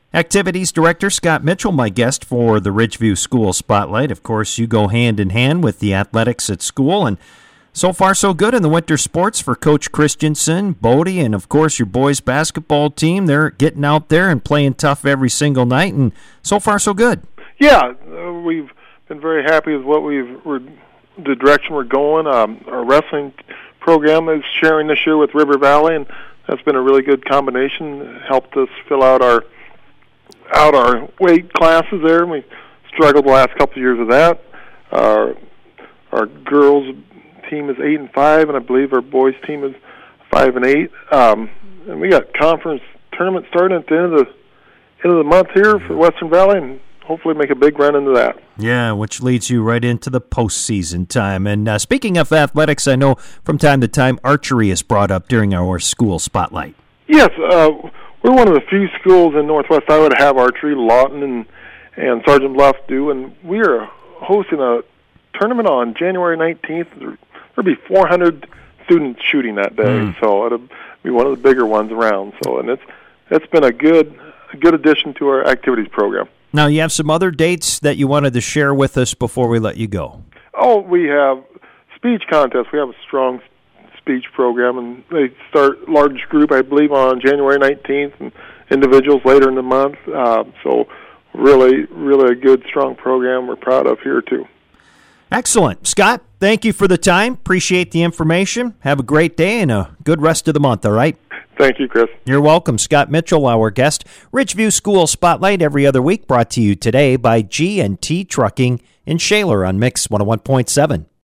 Activities Director Scott Mitchell, my guest for the Ridgeview School Spotlight. Of course, you go hand in hand with the athletics at school, and so far so good in the winter sports for Coach Christensen, Bodie, and of course your boys basketball team. They're getting out there and playing tough every single night, and so far so good. Yeah, we've been very happy with the direction we're going. Our wrestling program is sharing this year with River Valley, and that's been a really good combination. It helped us fill out our weight classes there. We struggled the last couple of years with that. Our girls team is 8-5, and I believe our boys team is 5-8. And we got conference tournament starting at the end of the month here for Western Valley, and hopefully make a big run into that. Yeah, which leads you right into the postseason time. And speaking of athletics, I know from time to time archery is brought up during our school spotlight. Yes, we're one of the few schools in Northwest Iowa to have archery. Lawton and Sergeant Bluff do, and we are hosting a tournament on January 19th. There'll be 400 students shooting that day, so it'll be one of the bigger ones around. So, and it's been a good addition to our activities program. Now, you have some other dates that you wanted to share with us before we let you go. Oh, we have speech contests. We have a strong speech program, and they start large group, I believe, on January 19th, and individuals later in the month. So really a good, strong program we're proud of here, too. Excellent. Scott, thank you for the time. Appreciate the information. Have a great day and a good rest of the month, all right? Thank you, Chris. You're welcome. Scott Mitchell, our guest. Ridgeview School Spotlight every other week, brought to you today by G&T Trucking in Shaler on Mix 101.7.